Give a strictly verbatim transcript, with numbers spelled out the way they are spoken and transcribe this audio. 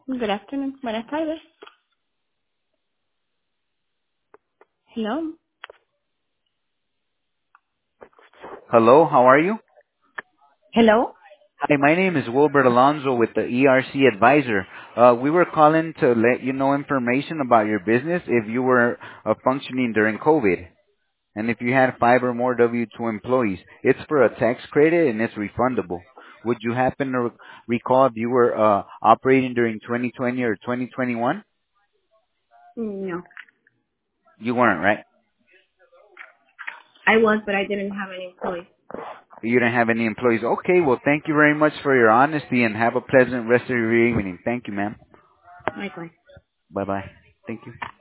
Good afternoon. Buenas tardes. Hello. Hello, how are you? Hello. Hi, my name is Wilbert Alonso with the E R C Advisor. Uh, we were calling to let you know information about your business if you were uh, functioning during COVID and if you had five or more W two employees. It's for a tax credit and it's refundable. Would you happen to re- recall if you were uh, operating during twenty twenty or twenty twenty-one? No, You weren't, right? I was, but I didn't have any employees. You didn't have any employees. Okay, well, thank you very much for your honesty and have a pleasant rest of your evening. Thank you, ma'am. Likewise. Bye-bye. Thank you.